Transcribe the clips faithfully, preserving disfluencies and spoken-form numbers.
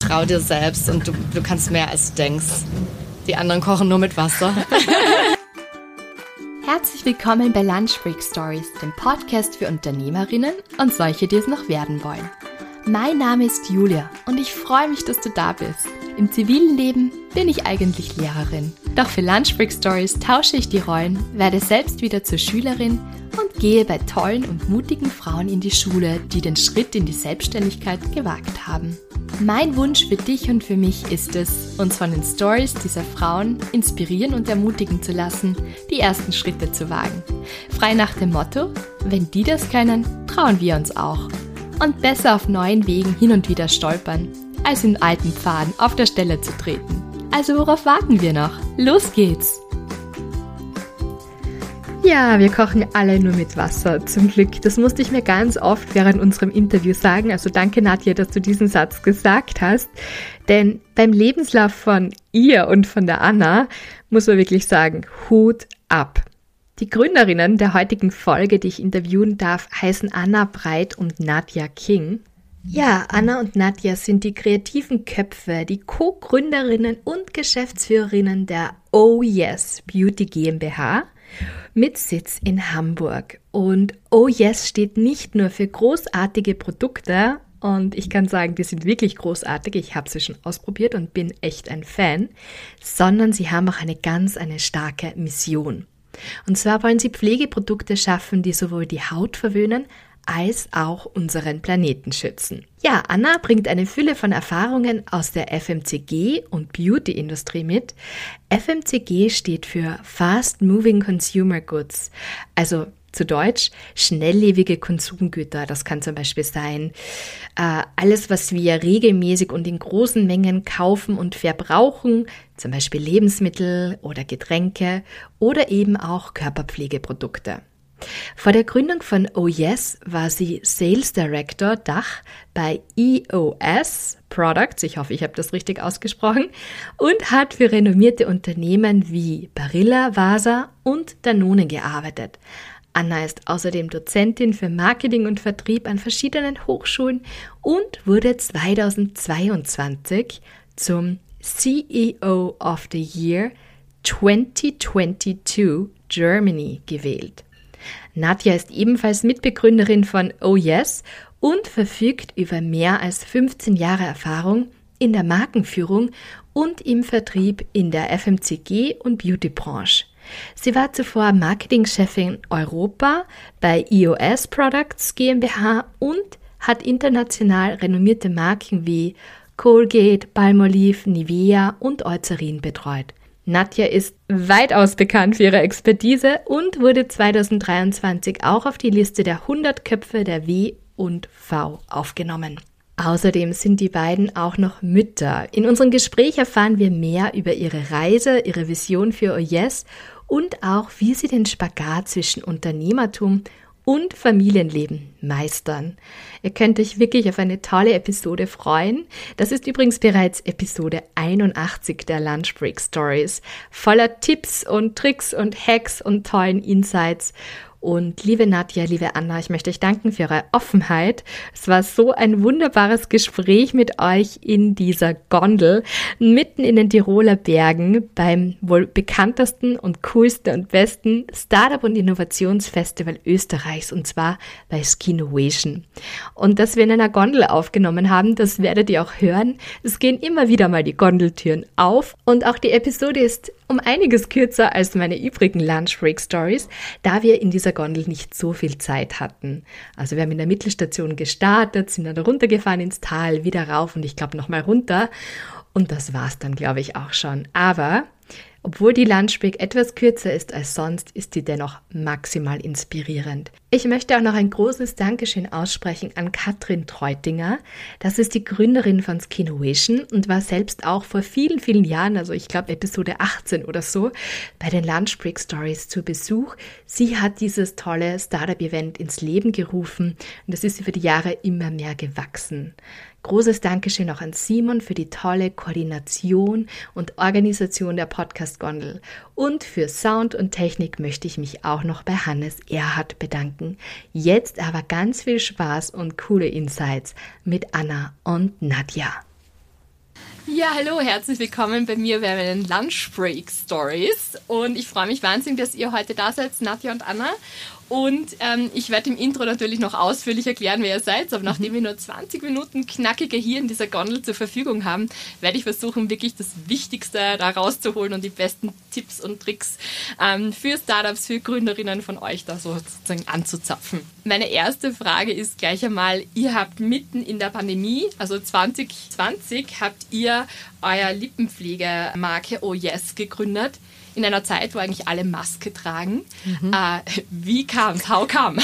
Trau dir selbst und du, du kannst mehr, als du denkst. Die anderen kochen nur mit Wasser. Herzlich willkommen bei Lunch Break Stories, dem Podcast für Unternehmerinnen und solche, die es noch werden wollen. Mein Name ist Julia und ich freue mich, dass du da bist. Im zivilen Leben bin ich eigentlich Lehrerin. Doch für Lunch Break Stories tausche ich die Rollen, werde selbst wieder zur Schülerin und gehe bei tollen und mutigen Frauen in die Schule, die den Schritt in die Selbstständigkeit gewagt haben. Mein Wunsch für dich und für mich ist es, uns von den Stories dieser Frauen inspirieren und ermutigen zu lassen, die ersten Schritte zu wagen. Frei nach dem Motto, wenn die das können, trauen wir uns auch. Und besser auf neuen Wegen hin und wieder stolpern, als in alten Pfaden auf der Stelle zu treten. Also worauf warten wir noch? Los geht's! Ja, wir kochen alle nur mit Wasser, zum Glück. Das musste ich mir ganz oft während unserem Interview sagen. Also danke, Nadja, dass du diesen Satz gesagt hast. Denn beim Lebenslauf von ihr und von der Anna muss man wirklich sagen, Hut ab. Die Gründerinnen der heutigen Folge, die ich interviewen darf, heißen Anna Breit und Nadja King. Ja, Anna und Nadja sind die kreativen Köpfe, die Co-Gründerinnen und Geschäftsführerinnen der Oh Yes Beauty GmbH mit Sitz in Hamburg. Und Oh Yes steht nicht nur für großartige Produkte, und ich kann sagen, die sind wirklich großartig, ich habe sie schon ausprobiert und bin echt ein Fan, sondern sie haben auch eine ganz, eine starke Mission. Und zwar wollen sie Pflegeprodukte schaffen, die sowohl die Haut verwöhnen, als auch unseren Planeten schützen. Ja, Anna bringt eine Fülle von Erfahrungen aus der F M C G und Beauty-Industrie mit. F M C G steht für Fast Moving Consumer Goods, also zu Deutsch schnelllebige Konsumgüter. Das kann zum Beispiel sein, äh, alles, was wir regelmäßig und in großen Mengen kaufen und verbrauchen, zum Beispiel Lebensmittel oder Getränke oder eben auch Körperpflegeprodukte. Vor der Gründung von Oh Yes war sie Sales Director Dach bei E O S Products, ich hoffe, ich habe das richtig ausgesprochen, und hat für renommierte Unternehmen wie Barilla, Vasa und Danone gearbeitet. Anna ist außerdem Dozentin für Marketing und Vertrieb an verschiedenen Hochschulen und wurde zweitausendzweiundzwanzig zum C E O of the Year zwanzig zweiundzwanzig Germany gewählt. Nadja ist ebenfalls Mitbegründerin von Oh Yes und verfügt über mehr als fünfzehn Jahre Erfahrung in der Markenführung und im Vertrieb in der F M C G und Beauty-Branche. Sie war zuvor Marketingchefin Europa bei E O S Products GmbH und hat international renommierte Marken wie Colgate, Palmolive, Nivea und Eucerin betreut. Nadja ist weitaus bekannt für ihre Expertise und wurde zweitausenddreiundzwanzig auch auf die Liste der hundert Köpfe der W und V aufgenommen. Außerdem sind die beiden auch noch Mütter. In unserem Gespräch erfahren wir mehr über ihre Reise, ihre Vision für Oh Yes und auch, wie sie den Spagat zwischen Unternehmertum und Familienleben meistern. Ihr könnt euch wirklich auf eine tolle Episode freuen. Das ist übrigens bereits Episode einundachtzig der Lunch Break Stories, voller Tipps und Tricks und Hacks und tollen Insights. Und liebe Nadja, liebe Anna, ich möchte euch danken für eure Offenheit. Es war so ein wunderbares Gespräch mit euch in dieser Gondel, mitten in den Tiroler Bergen, beim wohl bekanntesten und coolsten und besten Startup- und Innovationsfestival Österreichs, und zwar bei Skinovation. Und dass wir in einer Gondel aufgenommen haben, das werdet ihr auch hören. Es gehen immer wieder mal die Gondeltüren auf und auch die Episode ist um einiges kürzer als meine übrigen Lunch Break Stories, da wir in dieser Gondel nicht so viel Zeit hatten. Also wir haben in der Mittelstation gestartet, sind dann runtergefahren ins Tal, wieder rauf und ich glaube nochmal runter. Und das war's dann, glaube ich, auch schon. Aber obwohl die Lunch Break etwas kürzer ist als sonst, ist sie dennoch maximal inspirierend. Ich möchte auch noch ein großes Dankeschön aussprechen an Katrin Treutinger. Das ist die Gründerin von Skinovation und war selbst auch vor vielen, vielen Jahren, also ich glaube Episode achtzehn oder so, bei den Lunch Break Stories zu Besuch. Sie hat dieses tolle Startup-Event ins Leben gerufen und das ist über die Jahre immer mehr gewachsen. Großes Dankeschön auch an Simon für die tolle Koordination und Organisation der Podcast-Gondel. Und für Sound und Technik möchte ich mich auch noch bei Hannes Erhardt bedanken. Jetzt aber ganz viel Spaß und coole Insights mit Anna und Nadja. Ja, hallo, herzlich willkommen bei mir bei meinen Lunch Break Stories. Und ich freue mich wahnsinnig, dass ihr heute da seid, Nadja und Anna. Und ähm, ich werde im Intro natürlich noch ausführlich erklären, wer ihr seid. Aber nachdem wir nur zwanzig Minuten knackige hier in dieser Gondel zur Verfügung haben, werde ich versuchen, wirklich das Wichtigste da rauszuholen und die besten Tipps und Tricks ähm, für Startups, für Gründerinnen von euch da so sozusagen anzuzapfen. Meine erste Frage ist gleich einmal, ihr habt mitten in der Pandemie, also zwanzig zwanzig, habt ihr euer Lippenpflegemarke Oh Yes gegründet. In einer Zeit, wo eigentlich alle Maske tragen. Mhm. Äh, wie kam es? How come?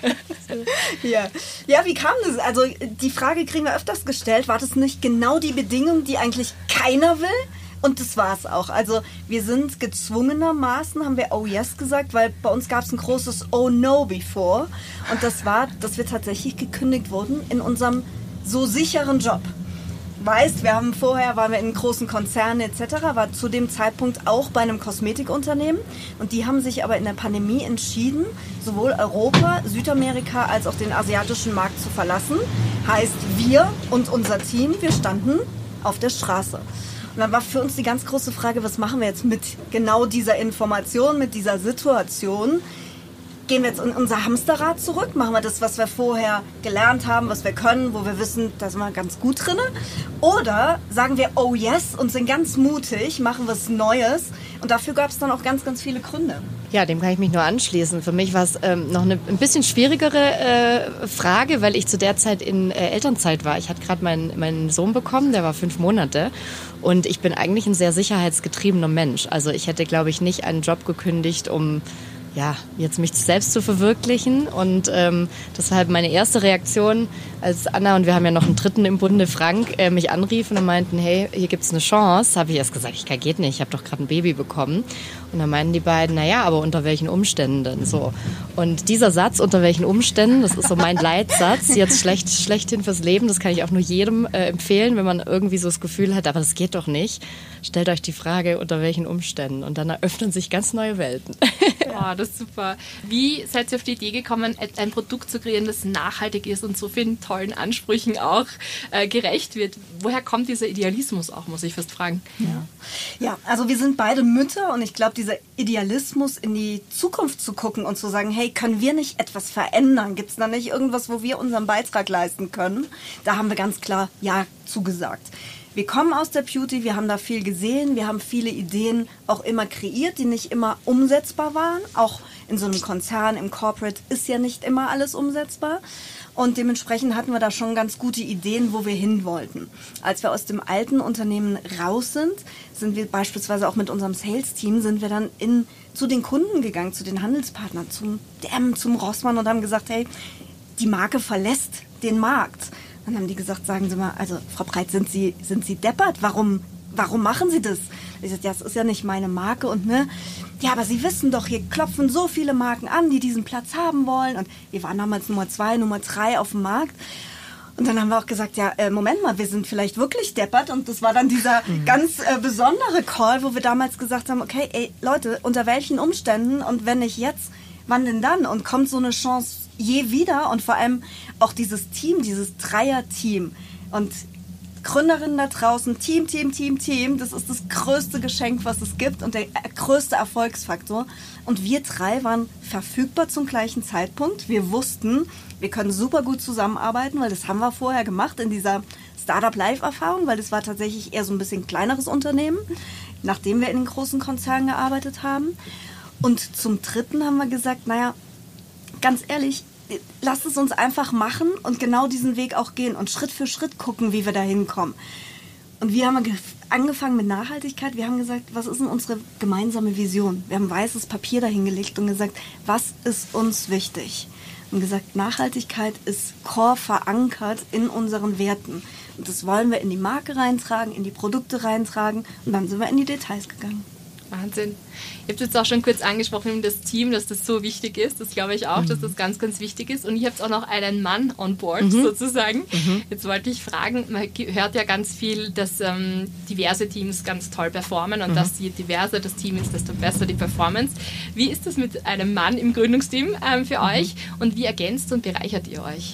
ja. ja, wie kam das? Also die Frage kriegen wir öfters gestellt. War das nicht genau die Bedingung, die eigentlich keiner will? Und das war es auch. Also wir sind gezwungenermaßen, haben wir Oh Yes gesagt, weil bei uns gab es ein großes Oh No before. Und das war, dass wir tatsächlich gekündigt wurden in unserem so sicheren Job. Weißt, wir haben vorher, waren wir in großen Konzernen et cetera, war zu dem Zeitpunkt auch bei einem Kosmetikunternehmen und die haben sich aber in der Pandemie entschieden, sowohl Europa, Südamerika als auch den asiatischen Markt zu verlassen. Heißt, wir und unser Team, wir standen auf der Straße. Und dann war für uns die ganz große Frage, was machen wir jetzt mit genau dieser Information, mit dieser Situation? Gehen wir jetzt in unser Hamsterrad zurück? Machen wir das, was wir vorher gelernt haben, was wir können, wo wir wissen, da sind wir ganz gut drin? Oder sagen wir Oh Yes und sind ganz mutig, machen was Neues? Und dafür gab es dann auch ganz, ganz viele Gründe. Ja, dem kann ich mich nur anschließen. Für mich war es ähm, noch eine ein bisschen schwierigere äh, Frage, weil ich zu der Zeit in äh, Elternzeit war. Ich hatte gerade meinen, meinen Sohn bekommen, der war fünf Monate. Und ich bin eigentlich ein sehr sicherheitsgetriebener Mensch. Also ich hätte, glaube ich, nicht einen Job gekündigt, um ja, jetzt mich selbst zu verwirklichen. Und ähm, das war halt meine erste Reaktion, als Anna und wir haben ja noch einen dritten im Bunde, Frank, äh, mich anriefen und meinten, hey, hier gibt's eine Chance. Habe ich erst gesagt, ich kann, geht nicht, ich habe doch gerade ein Baby bekommen. Und dann meinten die beiden, naja, aber unter welchen Umständen denn so? Und dieser Satz, unter welchen Umständen, das ist so mein Leitsatz, jetzt schlecht, schlechthin fürs Leben, das kann ich auch nur jedem äh, empfehlen, wenn man irgendwie so das Gefühl hat, aber das geht doch nicht. Stellt euch die Frage, unter welchen Umständen. Und dann eröffnen sich ganz neue Welten. Ja, das ist super. Wie seid ihr auf die Idee gekommen, ein Produkt zu kreieren, das nachhaltig ist und so vielen tollen Ansprüchen auch äh, gerecht wird? Woher kommt dieser Idealismus auch, muss ich fast fragen? Ja, ja, also wir sind beide Mütter und ich glaube, dieser Idealismus in die Zukunft zu gucken und zu sagen, hey, können wir nicht etwas verändern? Gibt es da nicht irgendwas, wo wir unseren Beitrag leisten können? Da haben wir ganz klar Ja zugesagt. Wir kommen aus der Beauty, wir haben da viel gesehen, wir haben viele Ideen auch immer kreiert, die nicht immer umsetzbar waren. Auch in so einem Konzern, im Corporate ist ja nicht immer alles umsetzbar. Und dementsprechend hatten wir da schon ganz gute Ideen, wo wir hin wollten. Als wir aus dem alten Unternehmen raus sind, sind wir beispielsweise auch mit unserem Sales-Team, sind wir dann in, zu den Kunden gegangen, zu den Handelspartnern, zum D M, zum Rossmann und haben gesagt, hey, die Marke verlässt den Markt. Dann haben die gesagt, sagen Sie mal, also Frau Breit, sind Sie, sind Sie deppert? Warum, warum machen Sie das? Ich sagte, ja, das ist ja nicht meine Marke und ne, ja, aber Sie wissen doch, hier klopfen so viele Marken an, die diesen Platz haben wollen und wir waren damals Nummer zwei, Nummer drei auf dem Markt. Und dann haben wir auch gesagt, ja, äh, Moment mal, wir sind vielleicht wirklich deppert. Und das war dann dieser mhm. ganz äh, besondere Call, wo wir damals gesagt haben, okay, ey, Leute, unter welchen Umständen und wenn nicht jetzt, wann denn dann? Und kommt so eine Chance je wieder? Und vor allem auch dieses Team, dieses Dreier-Team und Gründerinnen da draußen, Team, Team, Team, Team, das ist das größte Geschenk, was es gibt und der größte Erfolgsfaktor. Und wir drei waren verfügbar zum gleichen Zeitpunkt. Wir wussten, wir können super gut zusammenarbeiten, weil das haben wir vorher gemacht in dieser Startup-Live-Erfahrung, weil das war tatsächlich eher so ein bisschen kleineres Unternehmen, nachdem wir in den großen Konzernen gearbeitet haben. Und zum Dritten haben wir gesagt, naja, ganz ehrlich, lasst es uns einfach machen und genau diesen Weg auch gehen und Schritt für Schritt gucken, wie wir da hinkommen. Und wir haben angefangen mit Nachhaltigkeit. Wir haben gesagt, was ist denn unsere gemeinsame Vision? Wir haben weißes Papier dahingelegt und gesagt, was ist uns wichtig? Und gesagt, Nachhaltigkeit ist core verankert in unseren Werten. Und das wollen wir in die Marke reintragen, in die Produkte reintragen und dann sind wir in die Details gegangen. Wahnsinn. Ihr habt jetzt auch schon kurz angesprochen, das Team, dass das so wichtig ist. Das glaube ich auch, mhm. dass das ganz, ganz wichtig ist. Und ihr habt auch noch einen Mann on board mhm. sozusagen. Mhm. Jetzt wollte ich fragen, man hört ja ganz viel, dass ähm, diverse Teams ganz toll performen und mhm. dass je diverser das Team ist, desto besser die Performance. Wie ist das mit einem Mann im Gründungsteam ähm, für mhm. euch und wie ergänzt und bereichert ihr euch?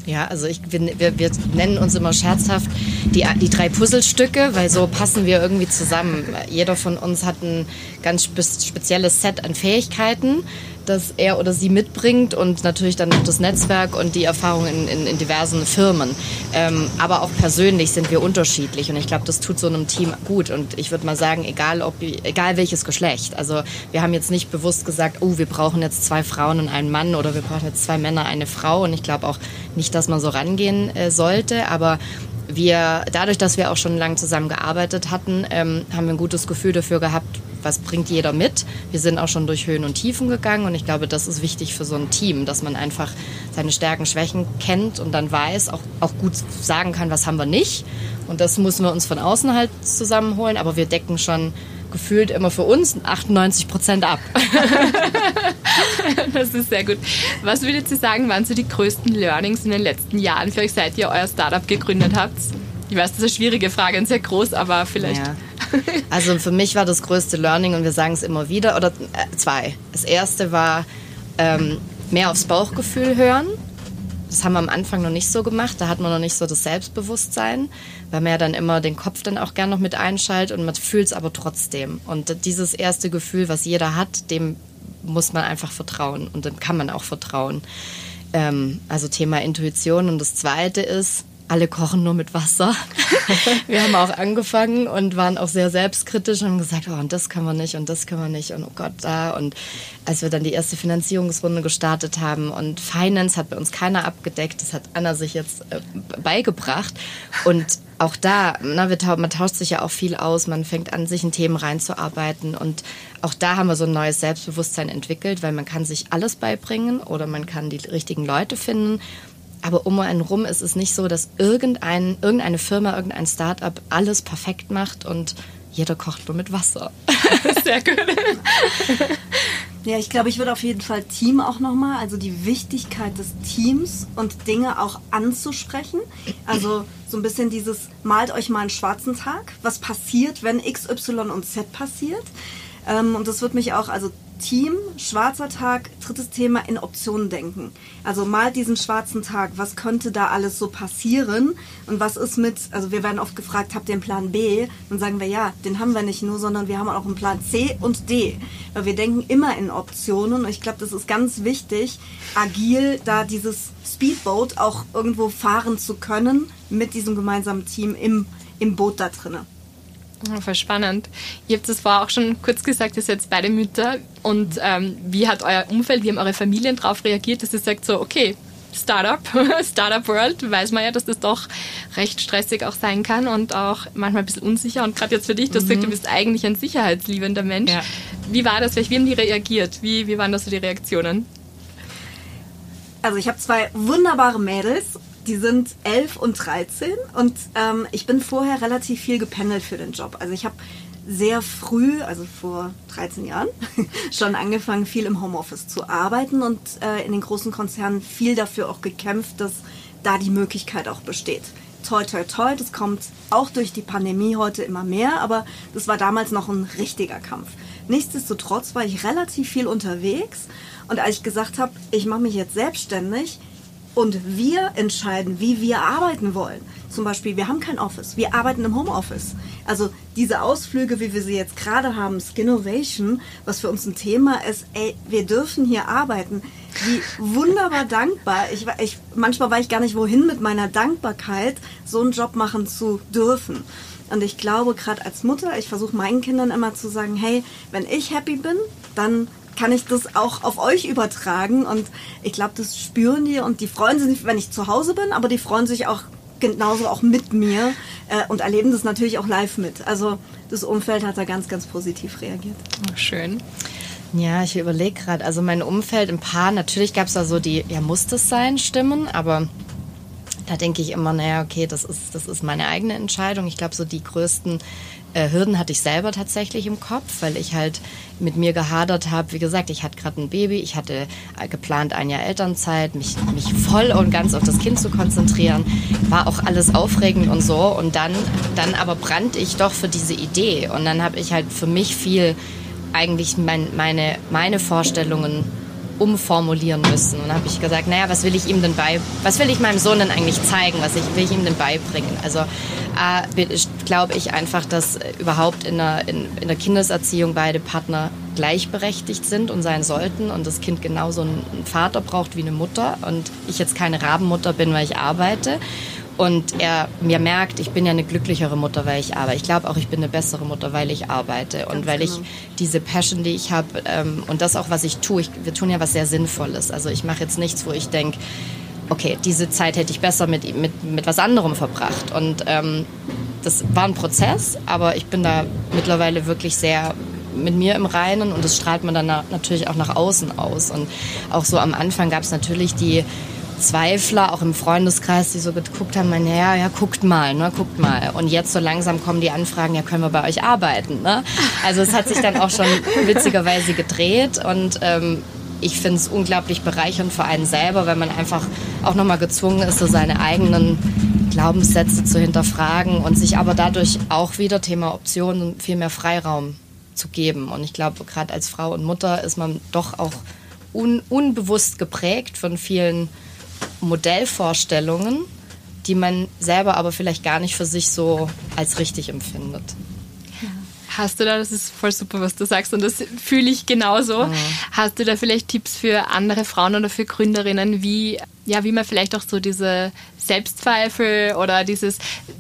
Ja, also ich, wir, wir nennen uns immer scherzhaft die, die drei Puzzlestücke, weil so passen wir irgendwie zusammen. Jeder von uns hat ein ganz spezielles Set an Fähigkeiten, das er oder sie mitbringt und natürlich dann noch das Netzwerk und die Erfahrung in, in, in diversen Firmen. Ähm, aber auch persönlich sind wir unterschiedlich und ich glaube, das tut so einem Team gut und ich würde mal sagen, egal ob, egal welches Geschlecht. Also wir haben jetzt nicht bewusst gesagt, oh, wir brauchen jetzt zwei Frauen und einen Mann oder wir brauchen jetzt zwei Männer, eine Frau und ich glaube auch nicht, dass man so rangehen äh, sollte, aber wir, dadurch, dass wir auch schon lange zusammengearbeitet hatten, ähm, haben wir ein gutes Gefühl dafür gehabt, was bringt jeder mit. Wir sind auch schon durch Höhen und Tiefen gegangen und ich glaube, das ist wichtig für so ein Team, dass man einfach seine Stärken, Schwächen kennt und dann weiß, auch, auch gut sagen kann, was haben wir nicht. Und das müssen wir uns von außen halt zusammenholen, aber wir decken schon gefühlt immer für uns achtundneunzig Prozent ab. Das ist sehr gut. Was würdet ihr sagen, waren so die größten Learnings in den letzten Jahren für euch, seit ihr euer Startup gegründet habt? Ich weiß, das ist eine schwierige Frage und sehr groß, aber vielleicht... Ja. Also für mich war das größte Learning und wir sagen es immer wieder, oder äh, zwei. Das erste war ähm, mehr aufs Bauchgefühl hören. Das haben wir am Anfang noch nicht so gemacht, da hat man noch nicht so das Selbstbewusstsein, weil man ja dann immer den Kopf dann auch gern noch mit einschaltet und man fühlt es aber trotzdem. Und dieses erste Gefühl, was jeder hat, dem muss man einfach vertrauen und dem kann man auch vertrauen. Ähm, also Thema Intuition. Und das zweite ist, alle kochen nur mit Wasser. Wir haben auch angefangen und waren auch sehr selbstkritisch und haben gesagt, oh, und das können wir nicht und das können wir nicht und oh Gott, da. Und als wir dann die erste Finanzierungsrunde gestartet haben und Finance hat bei uns keiner abgedeckt, das hat Anna sich jetzt äh, beigebracht. Und auch da, na, wir, man tauscht sich ja auch viel aus, man fängt an, sich in Themen reinzuarbeiten und auch da haben wir so ein neues Selbstbewusstsein entwickelt, weil man kann sich alles beibringen oder man kann die richtigen Leute finden. Aber um einen rum ist es nicht so, dass irgendein, irgendeine Firma, irgendein Start-up alles perfekt macht und jeder kocht nur mit Wasser. Sehr gut. Ja, ich glaube, ich würde auf jeden Fall Team auch nochmal, also die Wichtigkeit des Teams und Dinge auch anzusprechen. Also so ein bisschen dieses, malt euch mal einen schwarzen Tag. Was passiert, wenn X, Y und Z passiert? Ähm, und das wird mich auch, also Team, schwarzer Tag, drittes Thema, in Optionen denken. Also malt diesen schwarzen Tag, was könnte da alles so passieren und was ist mit, also wir werden oft gefragt, habt ihr einen Plan B? Dann sagen wir, ja, den haben wir nicht nur, sondern wir haben auch einen Plan C und D. Weil wir denken immer in Optionen und ich glaube, das ist ganz wichtig, agil da dieses Speedboat auch irgendwo fahren zu können mit diesem gemeinsamen Team im, im Boot da drinnen. Oh, voll spannend. Ihr habt das vorher auch schon kurz gesagt, ihr seid beide Mütter. Und ähm, wie hat euer Umfeld, wie haben eure Familien darauf reagiert, dass ihr sagt so, okay, Startup, Startup World, weiß man ja, dass das doch recht stressig auch sein kann und auch manchmal ein bisschen unsicher. Und gerade jetzt für dich, du hast mhm. gesagt, du bist eigentlich ein sicherheitsliebender Mensch. Ja. Wie war das? Wie haben die reagiert? Wie, wie waren das so die Reaktionen? Also ich habe zwei wunderbare Mädels. Die sind elf und dreizehn und ähm, ich bin vorher relativ viel gependelt für den Job. Also ich habe sehr früh, also vor dreizehn Jahren, schon angefangen, viel im Homeoffice zu arbeiten und äh, in den großen Konzernen viel dafür auch gekämpft, dass da die Möglichkeit auch besteht. Toi, toi, toi, das kommt auch durch die Pandemie heute immer mehr, aber das war damals noch ein richtiger Kampf. Nichtsdestotrotz war ich relativ viel unterwegs und als ich gesagt habe, ich mache mich jetzt selbstständig, und wir entscheiden, wie wir arbeiten wollen. Zum Beispiel, wir haben kein Office, wir arbeiten im Homeoffice. Also diese Ausflüge, wie wir sie jetzt gerade haben, Skinnovation, was für uns ein Thema ist, ey, wir dürfen hier arbeiten. Wie wunderbar dankbar. Ich, ich, manchmal weiß ich gar nicht, wohin mit meiner Dankbarkeit, so einen Job machen zu dürfen. Und ich glaube, gerade als Mutter, ich versuche meinen Kindern immer zu sagen, hey, wenn ich happy bin, dann kann ich das auch auf euch übertragen und ich glaube, das spüren die und die freuen sich nicht, wenn ich zu Hause bin, aber die freuen sich auch genauso auch mit mir äh, und erleben das natürlich auch live mit. Also das Umfeld hat da ganz, ganz positiv reagiert. Oh, schön. Ja, ich überlege gerade, also mein Umfeld, ein paar, natürlich gab es da so die, ja, muss das sein, Stimmen, aber da denke ich immer, naja, okay, das ist, das ist meine eigene Entscheidung. Ich glaube, so die größten äh, Hürden hatte ich selber tatsächlich im Kopf, weil ich halt mit mir gehadert habe. Wie gesagt, ich hatte gerade ein Baby, ich hatte äh, geplant ein Jahr Elternzeit, mich, mich voll und ganz auf das Kind zu konzentrieren. War auch alles aufregend und so. Und dann, dann aber brannte ich doch für diese Idee. Und dann habe ich halt für mich viel eigentlich mein, meine, meine Vorstellungen umformulieren müssen. Und dann habe ich gesagt, naja, was will ich ihm denn bei, was will ich meinem Sohn denn eigentlich zeigen, was ich, will ich ihm denn beibringen? Also äh, glaube ich einfach, dass überhaupt in der, in, in der Kindeserziehung beide Partner gleichberechtigt sind und sein sollten und das Kind genauso einen Vater braucht wie eine Mutter und ich jetzt keine Rabenmutter bin, weil ich arbeite. Und er mir merkt, ich bin ja eine glücklichere Mutter, weil ich arbeite. Ich glaube auch, ich bin eine bessere Mutter, weil ich arbeite. Und Ganz weil genau. ich diese Passion, die ich habe ähm, und das auch, was ich tue, ich, wir tun ja was sehr Sinnvolles. Also ich mache jetzt nichts, wo ich denke, okay, diese Zeit hätte ich besser mit, mit, mit was anderem verbracht. Und ähm, das war ein Prozess, aber ich bin da mittlerweile wirklich sehr mit mir im Reinen und das strahlt man dann natürlich auch nach außen aus. Und auch so am Anfang gab es natürlich die Zweifler, auch im Freundeskreis, die so geguckt haben, meinen, ja, ja, guckt mal, ne, guckt mal. Und jetzt so langsam kommen die Anfragen, ja, können wir bei euch arbeiten, ne? Also es hat sich dann auch schon witzigerweise gedreht und ähm, ich finde es unglaublich bereichernd für einen selber, wenn man einfach auch nochmal gezwungen ist, so seine eigenen Glaubenssätze zu hinterfragen und sich aber dadurch auch wieder, Thema Optionen, viel mehr Freiraum zu geben. Und ich glaube, gerade als Frau und Mutter ist man doch auch un- unbewusst geprägt von vielen Modellvorstellungen, die man selber aber vielleicht gar nicht für sich so als richtig empfindet. Hast du da, das ist voll super, was du sagst und das fühle ich genauso, mhm. Hast du da vielleicht Tipps für andere Frauen oder für Gründerinnen, wie, ja, wie man vielleicht auch so diese Selbstzweifel oder dieses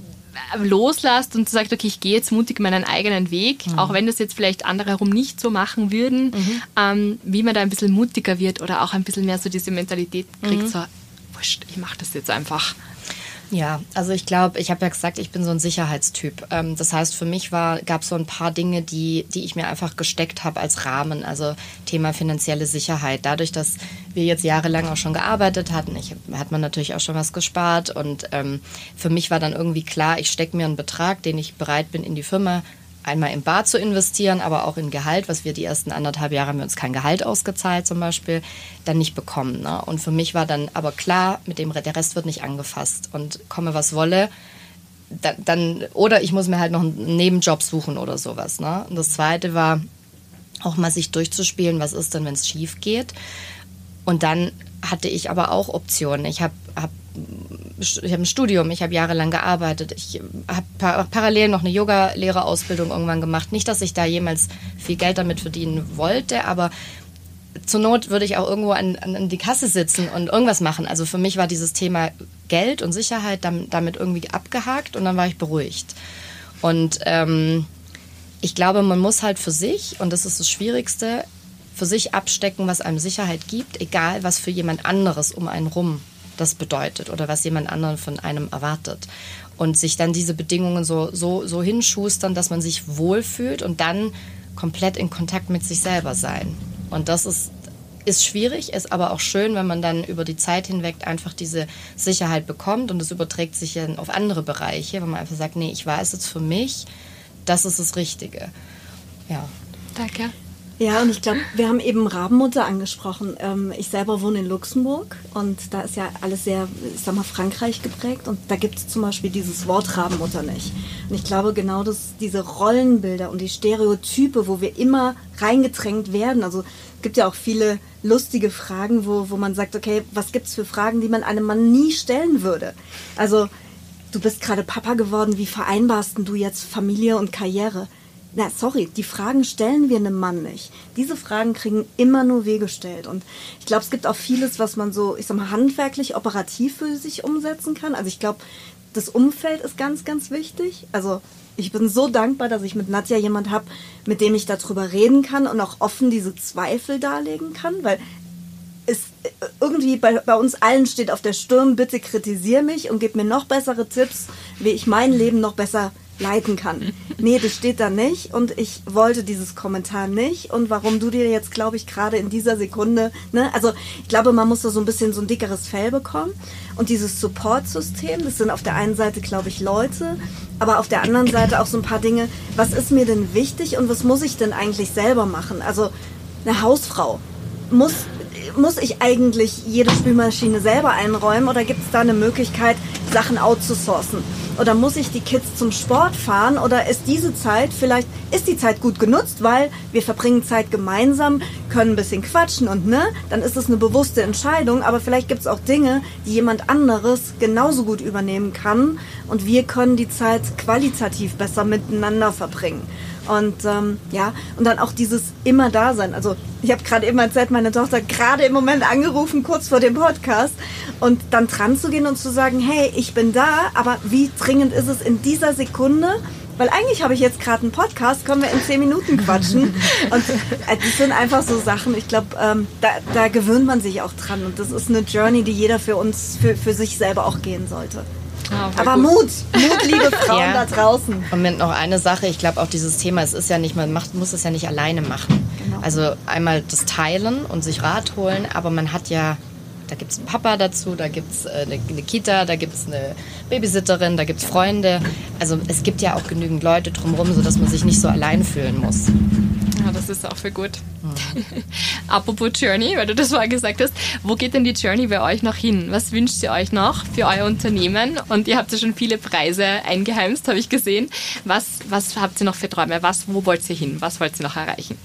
loslässt und sagt, okay, ich gehe jetzt mutig meinen eigenen Weg, mhm. auch wenn das jetzt vielleicht andere herum nicht so machen würden, mhm. ähm, wie man da ein bisschen mutiger wird oder auch ein bisschen mehr so diese Mentalität kriegt, mhm. so, wurscht, ich mache das jetzt einfach. Ja, also ich glaube, ich habe ja gesagt, ich bin so ein Sicherheitstyp. Ähm, das heißt, für mich gab es so ein paar Dinge, die, die ich mir einfach gesteckt habe als Rahmen. Also Thema finanzielle Sicherheit. Dadurch, dass wir jetzt jahrelang auch schon gearbeitet hatten, ich, hat man natürlich auch schon was gespart. Und ähm, für mich war dann irgendwie klar, ich stecke mir einen Betrag, den ich bereit bin, in die Firma einmal im Bar zu investieren, aber auch in Gehalt, was wir die ersten anderthalb Jahre haben wir uns kein Gehalt ausgezahlt zum Beispiel, dann nicht bekommen. Ne? Und für mich war dann aber klar, mit dem der Rest wird nicht angefasst und komme was wolle, dann, dann oder ich muss mir halt noch einen Nebenjob suchen oder sowas. Ne? Und das Zweite war auch mal sich durchzuspielen, was ist denn, wenn es schief geht. Und dann hatte ich aber auch Optionen. Ich habe hab Ich habe ein Studium, ich habe jahrelang gearbeitet, ich habe par- parallel noch eine Yoga-Lehrerausbildung irgendwann gemacht. Nicht, dass ich da jemals viel Geld damit verdienen wollte, aber zur Not würde ich auch irgendwo an, an, an die Kasse sitzen und irgendwas machen. Also für mich war dieses Thema Geld und Sicherheit damit, damit irgendwie abgehakt und dann war ich beruhigt. Und ähm, ich glaube, man muss halt für sich, und das ist das Schwierigste, für sich abstecken, was einem Sicherheit gibt, egal was für jemand anderes um einen rum das bedeutet oder was jemand anderen von einem erwartet. Und sich dann diese Bedingungen so, so, so hinschustern, dass man sich wohlfühlt und dann komplett in Kontakt mit sich selber sein. Und das ist, ist schwierig, ist aber auch schön, wenn man dann über die Zeit hinweg einfach diese Sicherheit bekommt und es überträgt sich dann auf andere Bereiche, wenn man einfach sagt, nee, ich weiß jetzt für mich, das ist das Richtige. Ja. Danke. Ja, und ich glaube, wir haben eben Rabenmutter angesprochen. Ähm, ich selber wohne in Luxemburg und da ist ja alles sehr, ich sag mal, Frankreich geprägt und da gibt es zum Beispiel dieses Wort Rabenmutter nicht. Und ich glaube genau, dass diese Rollenbilder und die Stereotype, wo wir immer reingedrängt werden, also es gibt ja auch viele lustige Fragen, wo, wo man sagt, okay, was gibt es für Fragen, die man einem Mann nie stellen würde? Also, du bist gerade Papa geworden, wie vereinbarst du jetzt Familie und Karriere? Na, sorry, die Fragen stellen wir einem Mann nicht. Diese Fragen kriegen immer nur wir gestellt. Und ich glaube, es gibt auch vieles, was man so, ich sag mal, handwerklich, operativ für sich umsetzen kann. Also ich glaube, das Umfeld ist ganz, ganz wichtig. Also ich bin so dankbar, dass ich mit Nadja jemand habe, mit dem ich darüber reden kann und auch offen diese Zweifel darlegen kann, weil es irgendwie bei, bei uns allen steht auf der Stirn, bitte kritisiere mich und gib mir noch bessere Tipps, wie ich mein Leben noch besser leiten kann. Nee, das steht da nicht und ich wollte dieses Kommentar nicht und warum du dir jetzt, glaube ich, gerade in dieser Sekunde, ne, also ich glaube, man muss da so ein bisschen so ein dickeres Fell bekommen und dieses Support-System, das sind auf der einen Seite, glaube ich, Leute, aber auf der anderen Seite auch so ein paar Dinge, was ist mir denn wichtig und was muss ich denn eigentlich selber machen? Also eine Hausfrau, muss, muss ich eigentlich jede Spülmaschine selber einräumen oder gibt es da eine Möglichkeit, Sachen outzusourcen? Oder muss ich die Kids zum Sport fahren? Oder ist diese Zeit vielleicht, ist die Zeit gut genutzt, weil wir verbringen Zeit gemeinsam, können ein bisschen quatschen und ne, dann ist es eine bewusste Entscheidung. Aber vielleicht gibt es auch Dinge, die jemand anderes genauso gut übernehmen kann und wir können die Zeit qualitativ besser miteinander verbringen. Und ähm, ja, und dann auch dieses immer da sein. Also ich habe gerade eben erzählt, meine Tochter gerade im Moment angerufen, kurz vor dem Podcast, und dann dran zu gehen und zu sagen, hey, ich bin da, aber wie dringend ist es in dieser Sekunde? Weil eigentlich habe ich jetzt gerade einen Podcast, können wir in zehn Minuten quatschen. Und äh, das sind einfach so Sachen, ich glaube, ähm, da, da gewöhnt man sich auch dran. Und das ist eine Journey, die jeder für uns, für, für sich selber auch gehen sollte. Ah, aber gut. Mut, Mut, liebe Frauen ja. da draußen. Und mit noch eine Sache, ich glaube auch dieses Thema, es ist ja nicht, man macht, muss es ja nicht alleine machen. Genau. Also einmal das Teilen und sich Rat holen, aber man hat ja, da gibt es einen Papa dazu, da gibt es eine, eine Kita, da gibt es eine Babysitterin, da gibt es Freunde. Also es gibt ja auch genügend Leute drumherum, sodass man sich nicht so allein fühlen muss. Ja, das ist auch voll gut. Mhm. Apropos Journey, weil du das vorher gesagt hast, wo geht denn die Journey bei euch noch hin? Was wünscht ihr euch noch für euer Unternehmen? Und ihr habt ja schon viele Preise eingeheimst, habe ich gesehen. Was, was habt ihr noch für Träume? Was, wo wollt ihr hin? Was wollt ihr noch erreichen?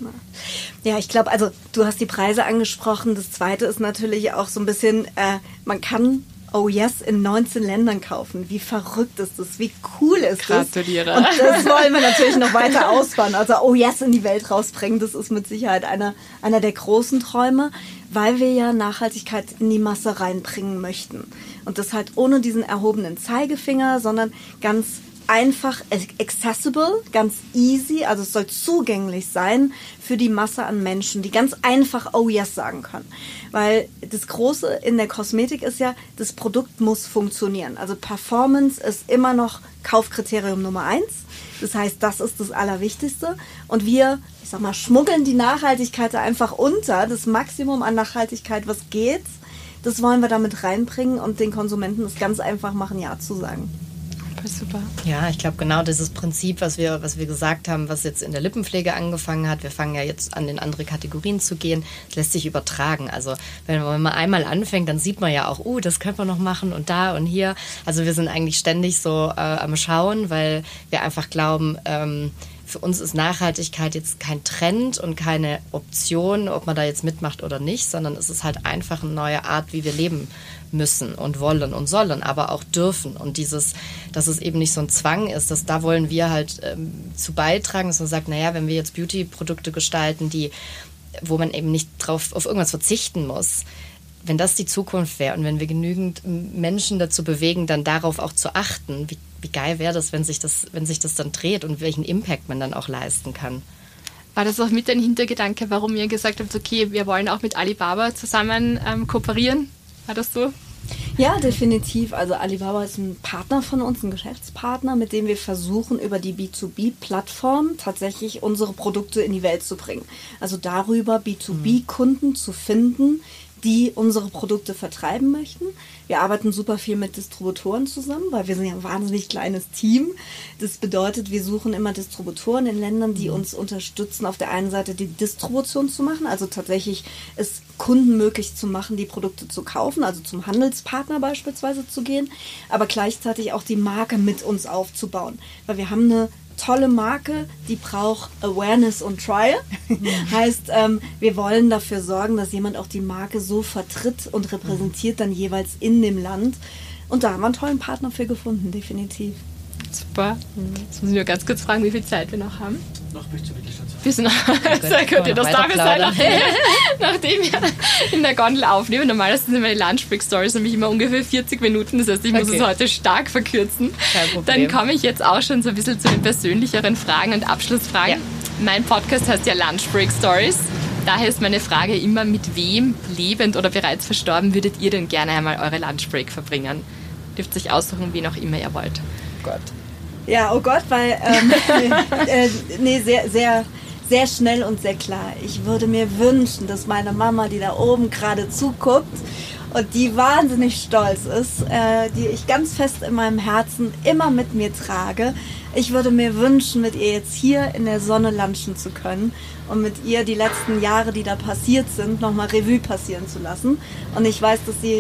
Ja, ich glaube, also du hast die Preise angesprochen. Das Zweite ist natürlich auch so ein bisschen, äh, man kann Oh Yes in neunzehn Ländern kaufen. Wie verrückt ist das? Wie cool ist das? Gratuliere. Und das wollen wir natürlich noch weiter ausbauen. Also Oh Yes in die Welt rausbringen, das ist mit Sicherheit einer, einer der großen Träume, weil wir ja Nachhaltigkeit in die Masse reinbringen möchten. Und das halt ohne diesen erhobenen Zeigefinger, sondern ganz einfach accessible, ganz easy, also es soll zugänglich sein für die Masse an Menschen, die ganz einfach Oh Yes sagen können. Weil das Große in der Kosmetik ist ja, das Produkt muss funktionieren. Also Performance ist immer noch Kaufkriterium Nummer eins. Das heißt, das ist das Allerwichtigste. Und wir, ich sag mal, schmuggeln die Nachhaltigkeit einfach unter. Das Maximum an Nachhaltigkeit, was geht, das wollen wir damit reinbringen und den Konsumenten es ganz einfach machen, Ja zu sagen. Super. Ja, ich glaube genau dieses Prinzip, was wir, was wir gesagt haben, was jetzt in der Lippenpflege angefangen hat, wir fangen ja jetzt an, in andere Kategorien zu gehen, das lässt sich übertragen. Also wenn man einmal anfängt, dann sieht man ja auch, uh, das könnte man noch machen und da und hier. Also wir sind eigentlich ständig so äh, am Schauen, weil wir einfach glauben, ähm, für uns ist Nachhaltigkeit jetzt kein Trend und keine Option, ob man da jetzt mitmacht oder nicht, sondern es ist halt einfach eine neue Art, wie wir leben müssen und wollen und sollen, aber auch dürfen. Und dieses, dass es eben nicht so ein Zwang ist, dass da wollen wir halt ähm, zu beitragen, dass man sagt, naja, wenn wir jetzt Beauty-Produkte gestalten, die, wo man eben nicht drauf auf irgendwas verzichten muss, wenn das die Zukunft wäre und wenn wir genügend Menschen dazu bewegen, dann darauf auch zu achten, wie, wie geil wäre das, wenn sich das, wenn sich das dann dreht und welchen Impact man dann auch leisten kann. War das auch mit ein Hintergedanke, warum ihr gesagt habt, okay, wir wollen auch mit Alibaba zusammen ähm, kooperieren? War das so? Ja, definitiv. Also Alibaba ist ein Partner von uns, ein Geschäftspartner, mit dem wir versuchen, über die B zwei B-Plattform tatsächlich unsere Produkte in die Welt zu bringen. Also darüber B zwei B-Kunden zu finden, die unsere Produkte vertreiben möchten. Wir arbeiten super viel mit Distributoren zusammen, weil wir sind ja ein wahnsinnig kleines Team. Das bedeutet, wir suchen immer Distributoren in Ländern, die uns unterstützen, auf der einen Seite die Distribution zu machen, also tatsächlich es Kunden möglich zu machen, die Produkte zu kaufen, also zum Handelspartner beispielsweise zu gehen, aber gleichzeitig auch die Marke mit uns aufzubauen, weil wir haben eine tolle Marke, die braucht Awareness und Trial. Heißt, ähm, wir wollen dafür sorgen, dass jemand auch die Marke so vertritt und repräsentiert dann jeweils in dem Land. Und da haben wir einen tollen Partner für gefunden, definitiv. Super. Jetzt muss ich nur ganz kurz fragen, wie viel Zeit wir noch haben. Noch bis zur Mittelstation. Wir sind noch. Sehr gut, ja, das darf es sein, nachdem, nachdem wir in der Gondel aufnehmen. Normalerweise sind meine Lunchbreak-Stories nämlich immer ungefähr vierzig Minuten. Das heißt, ich muss okay. es heute stark verkürzen. Kein Problem. Dann komme ich jetzt auch schon so ein bisschen zu den persönlicheren Fragen und Abschlussfragen. Ja. Mein Podcast heißt ja Lunchbreak-Stories. Daher ist meine Frage immer, mit wem, lebend oder bereits verstorben, würdet ihr denn gerne einmal eure Lunchbreak verbringen? Ihr dürft euch aussuchen, wen auch immer ihr wollt. Oh Gott. Ja, oh Gott, weil ähm, äh, nee, sehr, sehr, sehr schnell und sehr klar. Ich würde mir wünschen, dass meine Mama, die da oben gerade zuguckt und die wahnsinnig stolz ist, äh, die ich ganz fest in meinem Herzen immer mit mir trage, ich würde mir wünschen, mit ihr jetzt hier in der Sonne lunchen zu können und mit ihr die letzten Jahre, die da passiert sind, nochmal Revue passieren zu lassen. Und ich weiß, dass sie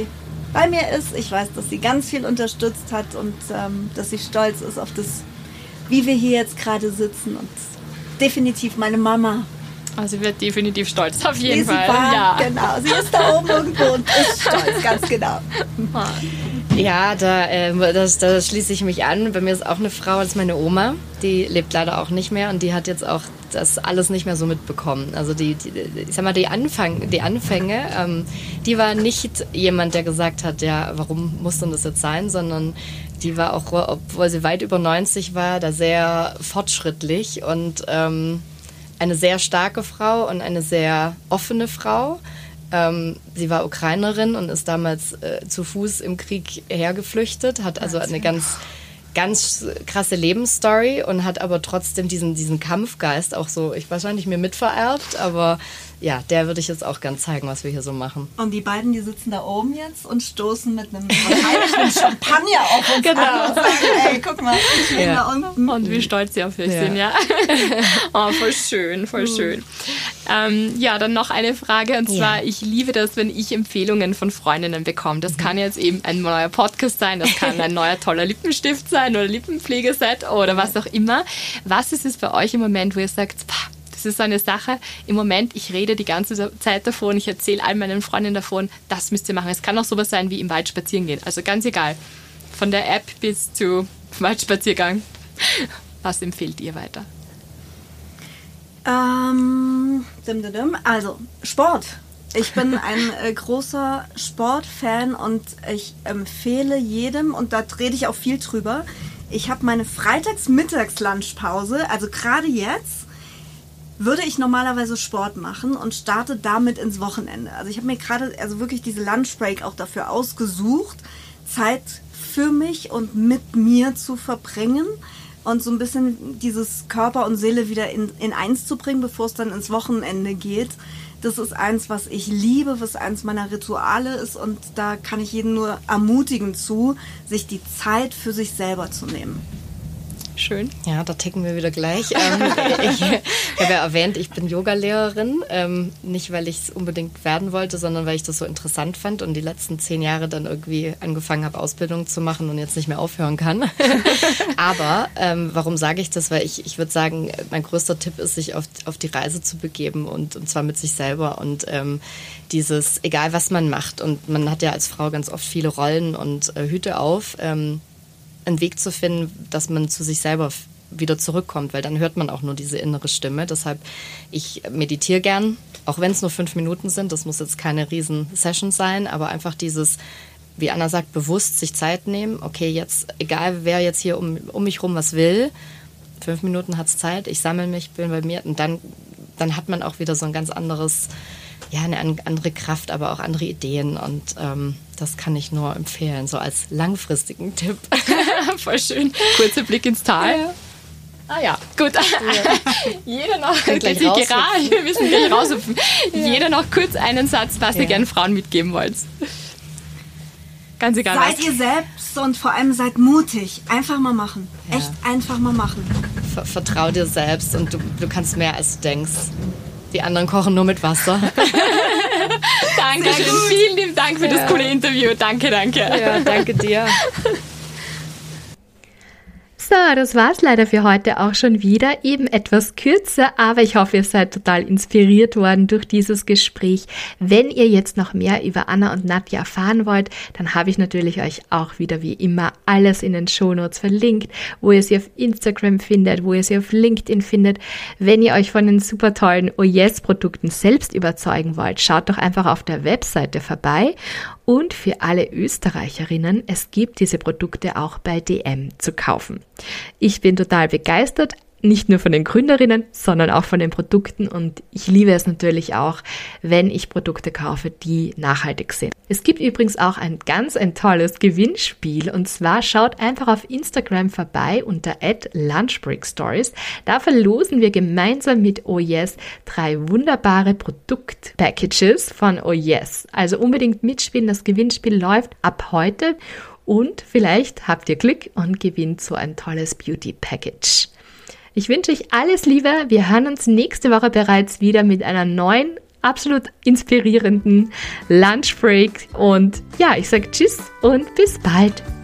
bei mir ist. Ich weiß, dass sie ganz viel unterstützt hat und ähm, dass sie stolz ist auf das, wie wir hier jetzt gerade sitzen. Und definitiv meine Mama. Also sie wird definitiv stolz, auf jeden sie Fall. War, ja. Genau, sie ist da oben irgendwo und ist stolz, ganz genau. Ja, da, äh, das, da schließe ich mich an. Bei mir ist auch eine Frau, das ist meine Oma. Die lebt leider auch nicht mehr und die hat jetzt auch das alles nicht mehr so mitbekommen. Also die, die ich sag mal, die, Anfang, die Anfänge, ähm, die war nicht jemand, der gesagt hat, ja, warum muss denn das jetzt sein, sondern die war auch, obwohl sie weit über neunzig war, da sehr fortschrittlich und ähm, eine sehr starke Frau und eine sehr offene Frau. Ähm, sie war Ukrainerin und ist damals äh, zu Fuß im Krieg hergeflüchtet, hat also eine ganz, ganz krasse Lebensstory und hat aber trotzdem diesen, diesen Kampfgeist auch so, ich wahrscheinlich mir mitvererbt, aber ja, der würde ich jetzt auch gern zeigen, was wir hier so machen. Und die beiden, die sitzen da oben jetzt und stoßen mit einem Champagner auf uns genau. an und sagen, ey, guck mal, ich bin ja. da unten. Und wie stolz sie auf euch ja. sind, ja. Oh, voll schön, voll schön. Ähm, ja, dann noch eine Frage und zwar, ja. ich liebe das, wenn ich Empfehlungen von Freundinnen bekomme. Das kann jetzt eben ein neuer Podcast sein, das kann ein neuer toller Lippenstift sein oder Lippenpflegeset oder was auch immer. Was ist es bei euch im Moment, wo ihr sagt, pah, das ist so eine Sache, im Moment, ich rede die ganze Zeit davon, ich erzähle all meinen Freundinnen davon, das müsst ihr machen. Es kann auch sowas sein wie im Wald spazieren gehen. Also ganz egal, von der App bis zu Waldspaziergang. Was empfehlt ihr weiter? Ähm, dim, dim, dim. Also, Sport. Ich bin ein äh, großer Sportfan und ich empfehle jedem, und da rede ich auch viel drüber, ich habe meine Freitags-Mittags-Lunchpause, also gerade jetzt, würde ich normalerweise Sport machen und starte damit ins Wochenende. Also ich habe mir gerade also wirklich diese Lunchbreak auch dafür ausgesucht, Zeit für mich und mit mir zu verbringen und so ein bisschen dieses Körper und Seele wieder in, in eins zu bringen, bevor es dann ins Wochenende geht. Das ist eins, was ich liebe, was eins meiner Rituale ist und da kann ich jeden nur ermutigen zu, sich die Zeit für sich selber zu nehmen. Schön. Ja, da ticken wir wieder gleich. Ähm, ich ich habe ja erwähnt, ich bin Yogalehrerin. Ähm, nicht, weil ich es unbedingt werden wollte, sondern weil ich das so interessant fand und die letzten zehn Jahre dann irgendwie angefangen habe, Ausbildung zu machen und jetzt nicht mehr aufhören kann. Aber ähm, warum sage ich das? Weil ich, ich würde sagen, mein größter Tipp ist, sich auf, auf die Reise zu begeben und, und zwar mit sich selber und ähm, dieses, egal was man macht und man hat ja als Frau ganz oft viele Rollen und äh, Hüte auf, ähm, einen Weg zu finden, dass man zu sich selber wieder zurückkommt, weil dann hört man auch nur diese innere Stimme. Deshalb, ich meditiere gern, auch wenn es nur fünf Minuten sind, das muss jetzt keine riesen Session sein, aber einfach dieses, wie Anna sagt, bewusst sich Zeit nehmen. Okay, jetzt, egal wer jetzt hier um, um mich rum was will, fünf Minuten hat's Zeit, ich sammle mich, bin bei mir und dann, dann hat man auch wieder so ein ganz anderes, ja, eine andere Kraft, aber auch andere Ideen und ähm, das kann ich nur empfehlen, so als langfristigen Tipp. Voll schön. Kurzer Blick ins Tal. Ja. Ah ja, gut. Ja. Jeder noch, gleich gerade, wir müssen gleich raushüpfen. Ja. Jeder noch kurz einen Satz, was ja. ihr gerne Frauen mitgeben wollt. Ganz egal seid was. Ihr selbst und vor allem seid mutig. Einfach mal machen. Ja. Echt einfach mal machen. Ver- Vertrau dir selbst und du, du kannst mehr als du denkst. Die anderen kochen nur mit Wasser. Danke, vielen lieben Dank für ja. das coole Interview. Danke, danke. Ja, danke dir. So, das war's leider für heute auch schon wieder. Eben etwas kürzer, aber ich hoffe, ihr seid total inspiriert worden durch dieses Gespräch. Wenn ihr jetzt noch mehr über Anna und Nadja erfahren wollt, dann habe ich natürlich euch auch wieder wie immer alles in den Shownotes verlinkt, wo ihr sie auf Instagram findet, wo ihr sie auf LinkedIn findet. Wenn ihr euch von den super tollen Oh Yes Produkten selbst überzeugen wollt, schaut doch einfach auf der Webseite vorbei. Und für alle Österreicherinnen, es gibt diese Produkte auch bei D M zu kaufen. Ich bin total begeistert, nicht nur von den Gründerinnen, sondern auch von den Produkten und ich liebe es natürlich auch, wenn ich Produkte kaufe, die nachhaltig sind. Es gibt übrigens auch ein ganz ein tolles Gewinnspiel und zwar schaut einfach auf Instagram vorbei unter at lunchbreakstories. Da verlosen wir gemeinsam mit Oh Yes drei wunderbare Produktpackages von Oh Yes. Also unbedingt mitspielen, das Gewinnspiel läuft ab heute und vielleicht habt ihr Glück und gewinnt so ein tolles Beauty-Package. Ich wünsche euch alles Liebe. Wir hören uns nächste Woche bereits wieder mit einer neuen absolut inspirierenden Lunchbreak. Und ja, ich sage Tschüss und bis bald.